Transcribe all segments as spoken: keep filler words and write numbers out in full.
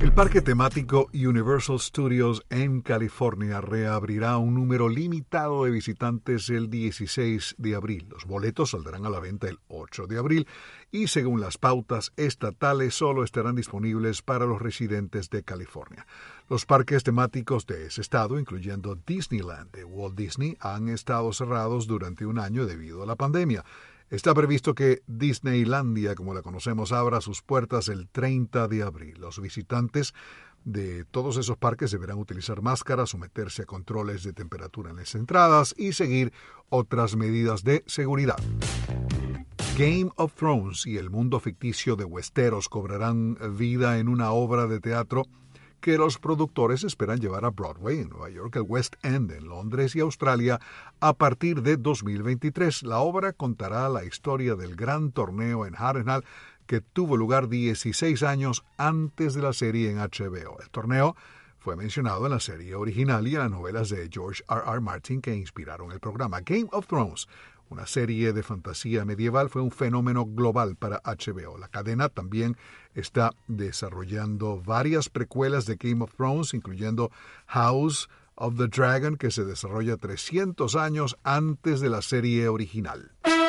El parque temático Universal Studios en California reabrirá un número limitado de visitantes el dieciséis de abril. Los boletos saldrán a la venta el ocho de abril y, según las pautas estatales, solo estarán disponibles para los residentes de California. Los parques temáticos de ese estado, incluyendo Disneyland de Walt Disney, han estado cerrados durante un año debido a la pandemia. Está previsto que Disneylandia, como la conocemos, abra sus puertas el treinta de abril. Los visitantes de todos esos parques deberán utilizar máscaras, someterse a controles de temperatura en las entradas y seguir otras medidas de seguridad. Game of Thrones y el mundo ficticio de Westeros cobrarán vida en una obra de teatro que los productores esperan llevar a Broadway en Nueva York, el West End en Londres y Australia a partir de dos mil veintitrés. La obra contará la historia del gran torneo en Harrenhal que tuvo lugar dieciséis años antes de la serie en H B O. El torneo fue mencionado en la serie original y en las novelas de George R R. Martin que inspiraron el programa. Game of Thrones, una serie de fantasía medieval, fue un fenómeno global para H B O. La cadena también está desarrollando varias precuelas de Game of Thrones, incluyendo House of the Dragon, que se desarrolla trescientos años antes de la serie original.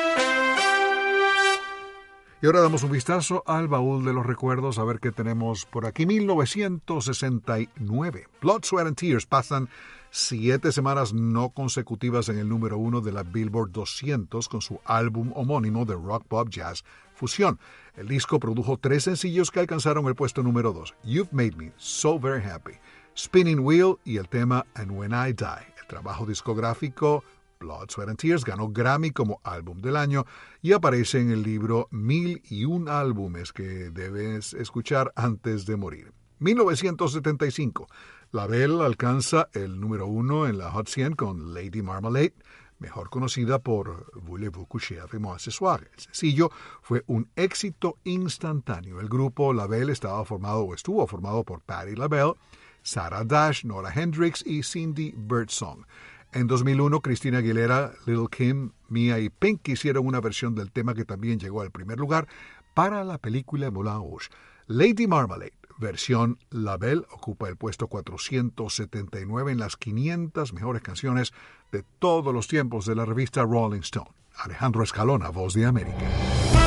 Y ahora damos un vistazo al baúl de los recuerdos, a ver qué tenemos por aquí. mil novecientos sesenta y nueve. Blood, Sweat and Tears pasan siete semanas no consecutivas en el número uno de la Billboard doscientos con su álbum homónimo de rock pop jazz fusión. El disco produjo tres sencillos que alcanzaron el puesto número dos. You've Made Me So Very Happy, Spinning Wheel y el tema And When I Die. El trabajo discográfico Blood, Sweat and Tears ganó Grammy como álbum del año y aparece en el libro Mil y un álbumes que debes escuchar antes de morir. mil novecientos setenta y cinco. La Belle alcanza el número uno en la Hot cien con Lady Marmalade, mejor conocida por Voulez-vous coucher avec moi ce soir. El sencillo fue un éxito instantáneo. El grupo La Belle estaba formado o estuvo formado por Patti LaBelle, Sarah Dash, Nora Hendrix y Cindy Birdsong. En dos mil uno, Christina Aguilera, Lil' Kim, Mia y Pink hicieron una versión del tema que también llegó al primer lugar para la película Moulin Rouge. Lady Marmalade, versión La Belle, ocupa el puesto cuatrocientos setenta y nueve en las quinientas mejores canciones de todos los tiempos de la revista Rolling Stone. Alejandro Escalona, Voz de América.